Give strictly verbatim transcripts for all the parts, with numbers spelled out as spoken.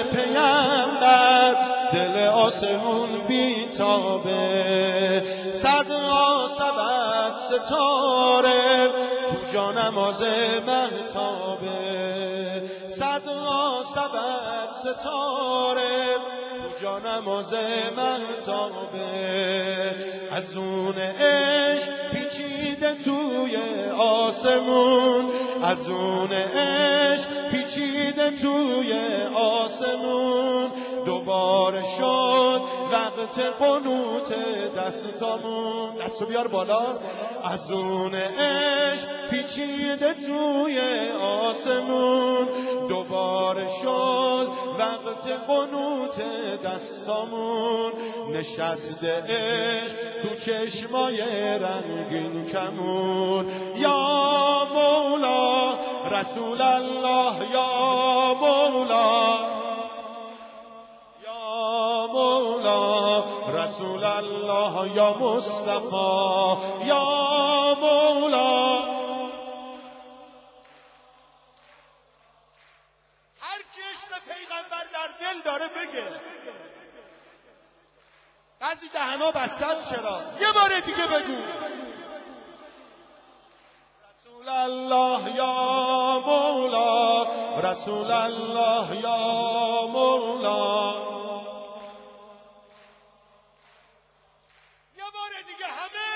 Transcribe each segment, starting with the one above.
پیامبر دل آسمون بیتابه صد آسبت ستاره تو جانماز مهتابه صد آسبت ستاره تو جانماز مهتابه از اون عشق پیچیده توی آسمون از اون عشق پیچیده توی آسمون دوباره شد وقت قنوت دستامون دستو بیار بالا از اون عشق پیچیده توی آسمون دوباره شد وقت قنوت دستامون نشسته عشق تو چشمای رنگین کمون یا مولا رسول الله یا مولا یا مولا رسول الله یا مصطفی یا مولا هر کی عشق پیغمبر در دل داره بگه بعضی دهنا بسته است چرا یه بار دیگه بگو رسول الله یا مولا رسول الله یا مولا یه بار دیگه همه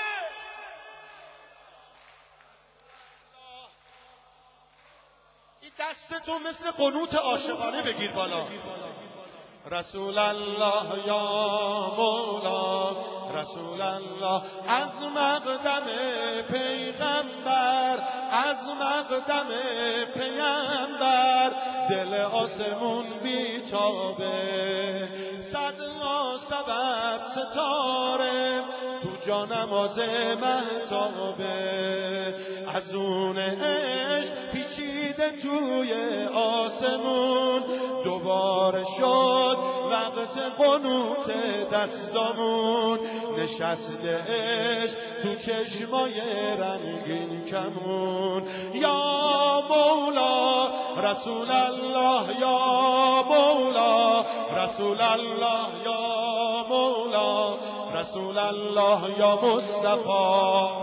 این دستتو مثل قنوت عاشقانه بگیر بالا رسول الله یا مولا رسول الله از مقدم پیغمبر از مقدم پیامبر دل آسمون بیتابه صد آسبت ستاره تو جانماز مهتابه از اون عشق پیچیده توی آسمون دوباره شد وقت قنوت دستامون نشسته عشق تو چشمای رنگین کمون یا مولا رسول الله یا مولا رسول الله یا مولا رسول الله یا مصطفی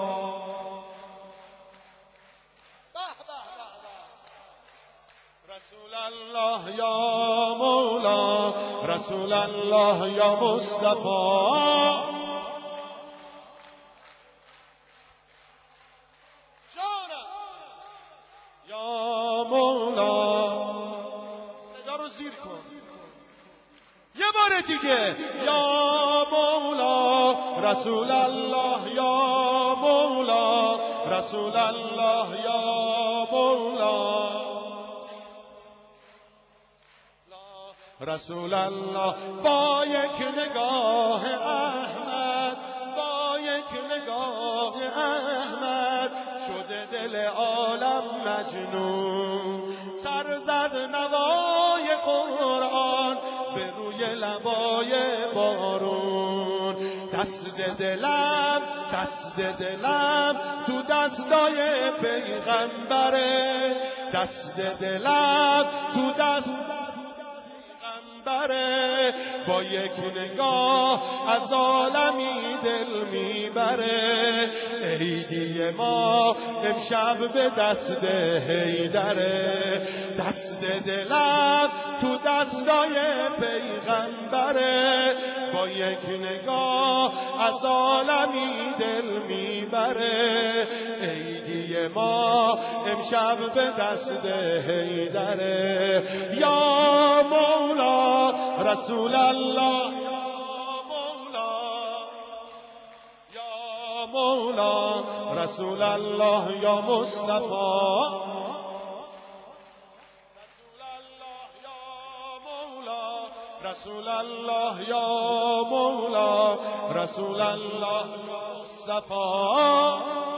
رسول الله یا مولا رسول الله یا مصطفی یا مولا صدا رو زیر کن یه بار دیگه یا مولا رسول الله یا مولا رسول الله یا مولا رسول الله با یک نگاه احمد با یک نگاه احمد شده دل عالم مجنون سر زد نوای قرآن به روی لبای بارون دست دلم دست دلم تو دستای پیغمبره دست دلم تو دست با یک نگاه از عالمی دل میبره عیدی ما امشب به دست حیدره دست دلم تو دستای پیغمبره با یک نگاه از عالمی دل میبره عیدی ما امشب به دست حیدره یا مولا رسول الله یا مولا یا مولا رسول الله یا مصطفی رسول الله یا مولا رسول الله یا مولا رسول الله یا مصطفی